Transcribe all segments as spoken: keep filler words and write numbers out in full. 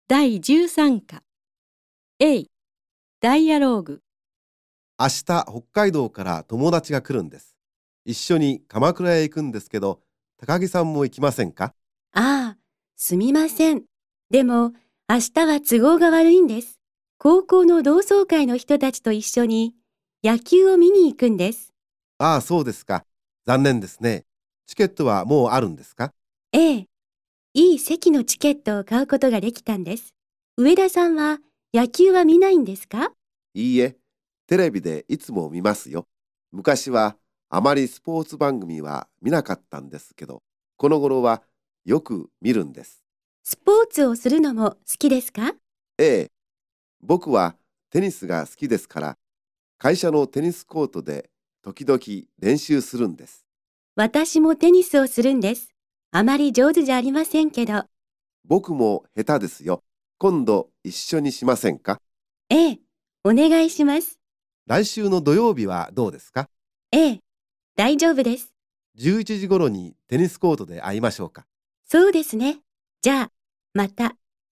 だいじゅうさんか A、ダイアローグ。 明日北海道から友達が来るんです。一緒に鎌倉へ行くんですけど、高木さんも行きませんか？ ああ、すみません。でも、明日は都合が悪いんです。高校の同窓会の人たちと一緒に野球を見に行くんです。 ああ、そうですか。残念ですね。チケットはもうあるんですか？ ええ、いい席のチケットを買うことができたんです。上田さんは野球は見ないんですか？ いいえ、テレビでいつも見ますよ。昔はあまりスポーツ番組は見なかったんですけど、この頃はよく見るんです。 スポーツをするのも好きですか？ ええ、僕はテニスが好きですから、会社のテニスコートで時々練習するんです。 私もテニスをするんです。あまり上手じゃありませんけど。 僕も下手ですよ。今度一緒にしませんか？ ええ、お願いします。 来週の土曜日はどうですか？ ええ、大丈夫です。 じゅういちじ頃にテニスコートで会いましょうか。 そうですね。じゃあ、また。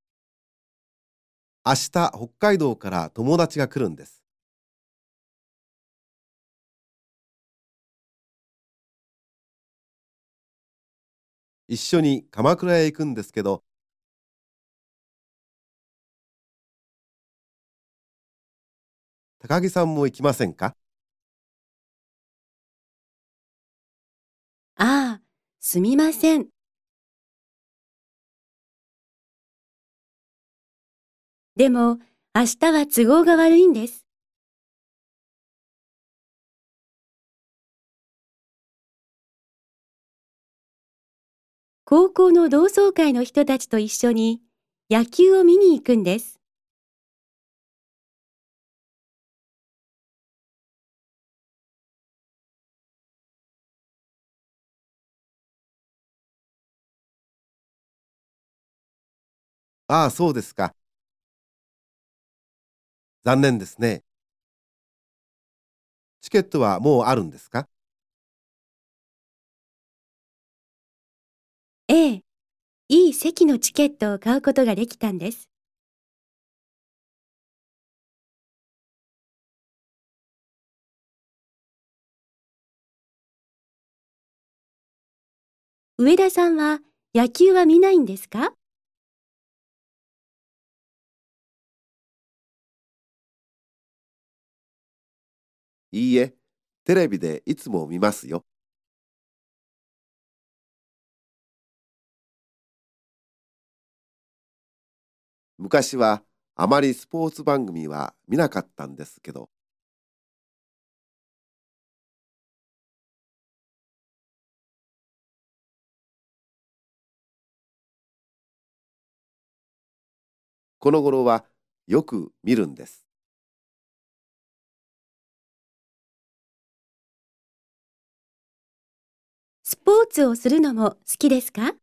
明日北海道から友達が来るんです。一緒に鎌倉へ行くんですけど、高木さんも行きませんか？ ああ、すみません。でも、明日は都合が悪いんです。高校の同窓会の人たちと一緒に野球を見に行くんです。 ああ、そうですか。残念ですね。チケットはもうあるんですか？ ええ、いい席のチケットを買うことができたんです。上田さんは野球は見ないんですか？ いいえ、テレビでいつも見ますよ。昔はあまりスポーツ番組は見なかったんですけど、この頃はよく見るんです。 スポーツをするのも好きですか？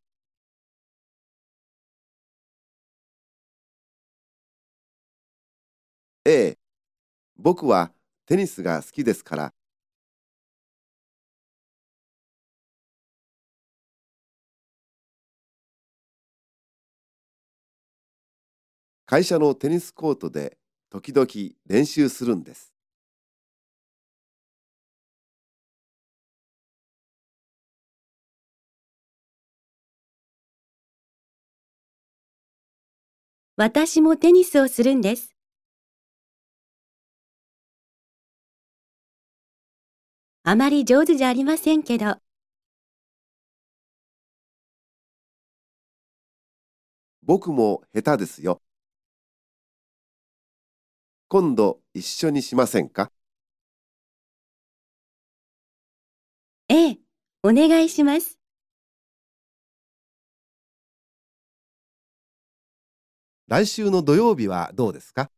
ええ、僕はテニスが好きですから、会社のテニスコートで時々練習するんです。 私もテニスをするんです。あまり上手じゃありませんけど。 僕も下手ですよ。今度一緒にしませんか？ ええ、お願いします。 来週の土曜日はどうですか？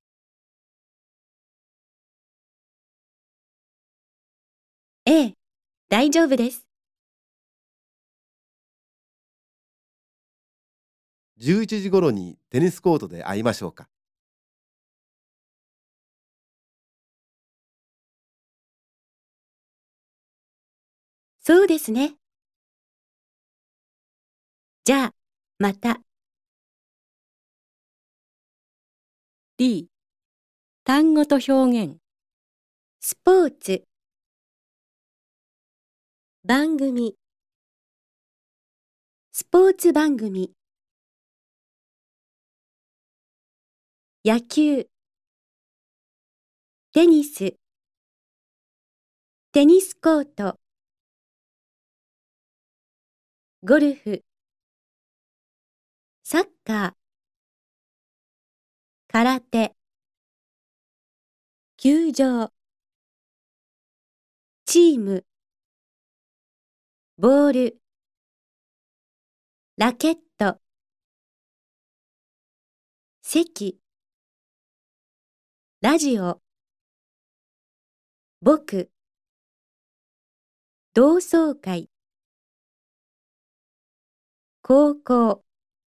ええ、大丈夫です。 じゅういちじ頃にテニスコートで会いましょうか。 そうですね。じゃあ、また。 D、単語と表現。 スポーツ、番組、スポーツ番組、野球、テニス、テニスコート、ゴルフ、サッカー、空手、球場、チーム、ボール、ラケット、席、ラジオ、僕、同窓会、高校、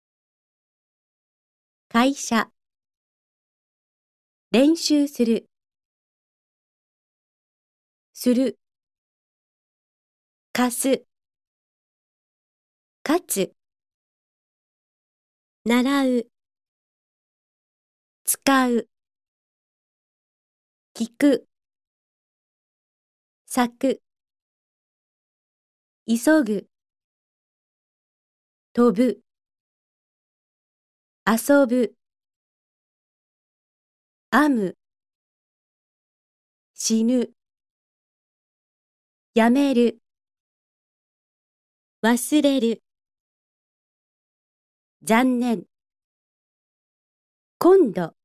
会社、練習する、する、貸す、勝つ、習う、使う、聞く、咲く、急ぐ、飛ぶ、遊ぶ、編む、死ぬ、やめる、忘れる、残念、今度。